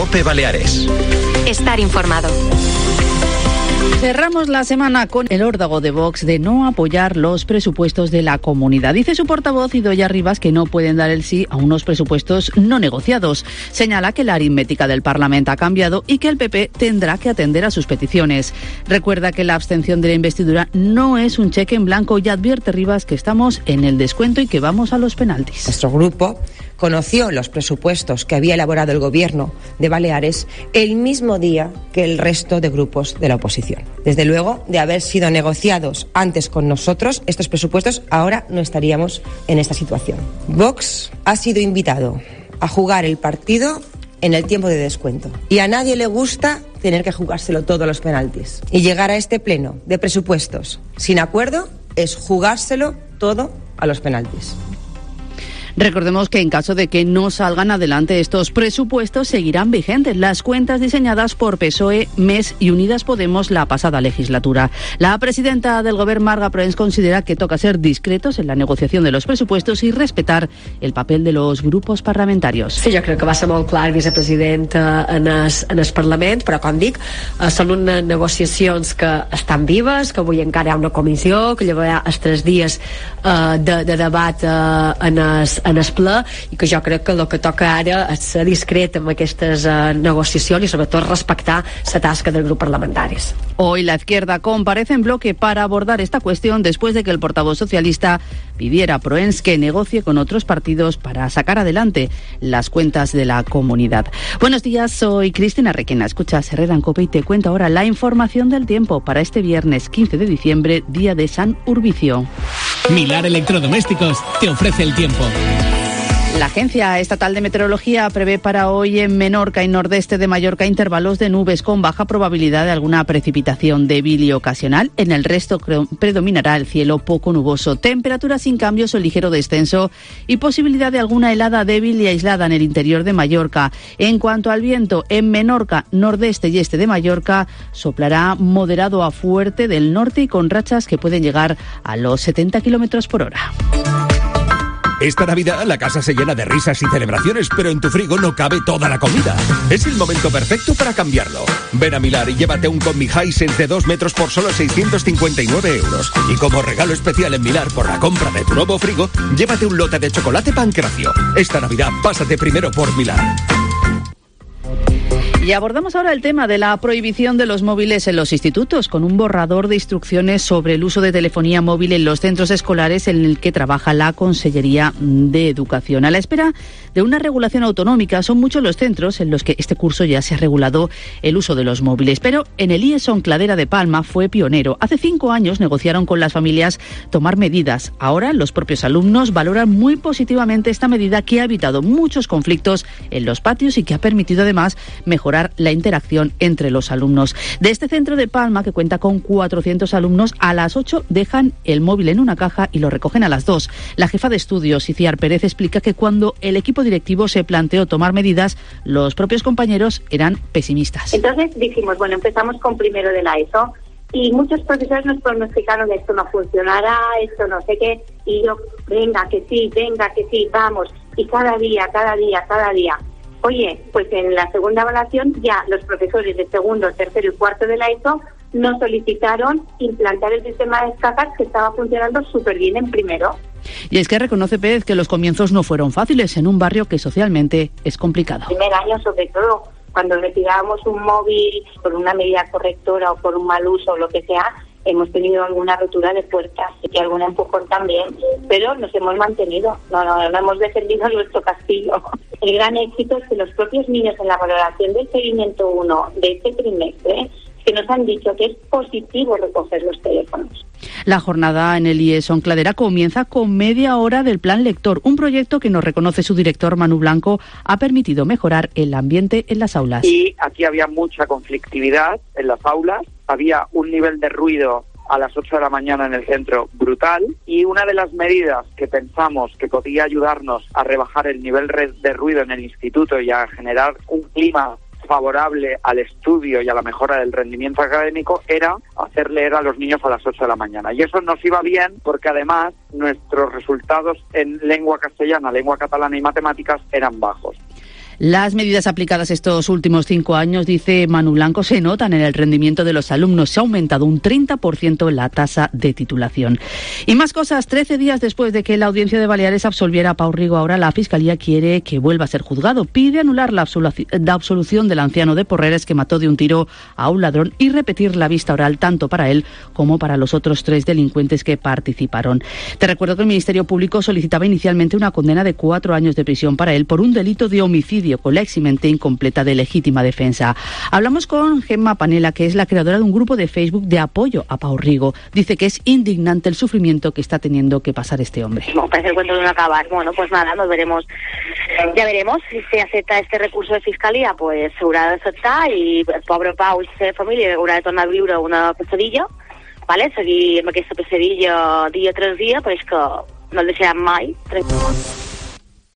COPE Baleares. Estar informado. Cerramos la semana con el órdago de Vox de no apoyar los presupuestos de la comunidad. Dice su portavoz Idoia Rivas que no pueden dar el sí a unos presupuestos no negociados. Señala que la aritmética del Parlamento ha cambiado y que el PP tendrá que atender a sus peticiones. Recuerda que la abstención de la investidura no es un cheque en blanco y advierte Rivas que estamos en el descuento y que vamos a los penaltis. Nuestro grupo conoció los presupuestos que había elaborado el Gobierno de Baleares el mismo día que el resto de grupos de la oposición. Desde luego, de haber sido negociados antes con nosotros, estos presupuestos ahora no estaríamos en esta situación. Vox ha sido invitado a jugar el partido en el tiempo de descuento. Y a nadie le gusta tener que jugárselo todo a los penaltis. Y llegar a este pleno de presupuestos sin acuerdo es jugárselo todo a los penaltis. Recordemos que en caso de que no salgan adelante estos presupuestos seguirán vigentes las cuentas diseñadas por PSOE, MES y Unidas Podemos la pasada legislatura. La presidenta del Gobierno, Marga Proens, considera que toca ser discretos en la negociación de los presupuestos i respetar el paper de los grupos parlamentarios. Sí, jo crec que va ser molt clar el vicepresident en el Parlament, però com dic, són unes negociacions que estan vives, que avui encara hi ha una comissió, que llevarà els 3 dies de debat en el ple, i que jo crec que el que toca ara és ser discret amb aquestes negociacions i sobretot respectar la tasca dels grups parlamentaris. Hoy la izquierda comparece en bloque para abordar esta cuestión después de que el portavoz socialista pidiera a Proens que negocie con otros partidos para sacar adelante las cuentas de la comunidad. Buenos días, soy Cristina Requena. Escuchas Herrera en COPE y te cuento ahora la información del tiempo para este viernes 15 de diciembre, día de San Urbicio. Milar Electrodomésticos te ofrece el tiempo. La Agencia Estatal de Meteorología prevé para hoy en Menorca y nordeste de Mallorca intervalos de nubes con baja probabilidad de alguna precipitación débil y ocasional. En el resto predominará el cielo poco nuboso, temperaturas sin cambios o ligero descenso y posibilidad de alguna helada débil y aislada en el interior de Mallorca. En cuanto al viento, en Menorca, nordeste y este de Mallorca soplará moderado a fuerte del norte y con rachas que pueden llegar a los 70 kilómetros por hora. Esta Navidad la casa se llena de risas y celebraciones, pero en tu frigo no cabe toda la comida. Es el momento perfecto para cambiarlo. Ven a Milar y llévate un Combi Hisense de 2 metros por solo 659 euros. Y como regalo especial en Milar por la compra de tu nuevo frigo, llévate un lote de chocolate Pancracio. Esta Navidad pásate primero por Milar. Y abordamos ahora el tema de la prohibición de los móviles en los institutos, con un borrador de instrucciones sobre el uso de telefonía móvil en los centros escolares en el que trabaja la Consellería de Educación. A la espera de una regulación autonómica, son muchos los centros en los que este curso ya se ha regulado el uso de los móviles. Pero en el IES Son Cladera de Palma fue pionero. Hace 5 años negociaron con las familias tomar medidas. Ahora los propios alumnos valoran muy positivamente esta medida que ha evitado muchos conflictos en los patios y que ha permitido además mejorar la interacción entre los alumnos. De este centro de Palma, que cuenta con 400 alumnos, a las 8 dejan el móvil en una caja y lo recogen a las 2. La jefa de estudios, Iciar Pérez, explica que cuando el equipo directivo se planteó tomar medidas, los propios compañeros eran pesimistas. Entonces dijimos, bueno, empezamos con primero de la ESO y muchos profesores nos pronosticaron esto no funcionará, esto no sé qué, y yo, venga que sí, vamos, y cada día. Oye, pues en la segunda evaluación ya los profesores de segundo, tercero y cuarto de la ESO nos solicitaron implantar el sistema de escapas que estaba funcionando súper bien en primero. Y es que reconoce Pérez que los comienzos no fueron fáciles en un barrio que socialmente es complicado. El primer año, sobre todo, cuando retirábamos un móvil por una medida correctora o por un mal uso o lo que sea, hemos tenido alguna rotura de puertas y algún empujón también, pero nos hemos mantenido, no hemos defendido nuestro castillo. El gran éxito es que los propios niños en la valoración del seguimiento 1 de este trimestre que nos han dicho que es positivo recoger los teléfonos. La jornada en el IES Son Cladera comienza con media hora del Plan Lector, un proyecto que nos reconoce su director Manu Blanco ha permitido mejorar el ambiente en las aulas. Y aquí había mucha conflictividad en las aulas, había un nivel de ruido a las 8 de la mañana en el centro brutal, y una de las medidas que pensamos que podía ayudarnos a rebajar el nivel de ruido en el instituto y a generar un clima favorable al estudio y a la mejora del rendimiento académico era hacer leer a los niños a las 8 de la mañana. Y eso nos iba bien porque además nuestros resultados en lengua castellana, lengua catalana y matemáticas eran bajos. Las medidas aplicadas estos últimos 5 años, dice Manu Blanco, se notan en el rendimiento de los alumnos. Se ha aumentado un 30% la tasa de titulación. Y más cosas. 13 días después de que la Audiencia de Baleares absolviera a Pau Rigo, ahora la Fiscalía quiere que vuelva a ser juzgado. Pide anular la absolución del anciano de Porreres que mató de un tiro a un ladrón y repetir la vista oral tanto para él como para los otros 3 delincuentes que participaron. Te recuerdo que el Ministerio Público solicitaba inicialmente una condena de 4 años de prisión para él por un delito de homicidio con la eximente incompleta de legítima defensa. Hablamos con Gemma Panela, que es la creadora de un grupo de Facebook de apoyo a Pau Rigo. Dice que es indignante el sufrimiento que está teniendo que pasar este hombre. No, parece el cuento de no acabar. Bueno, pues nada, ya veremos si se acepta este recurso de Fiscalía, pues s'haurà d'acceptar i el pobre Pau i la seva família haurà de tornar a viure una pesadilla, vale? Seguir amb aquesta pesadilla dia tras dia, però és que no el deixaran mai.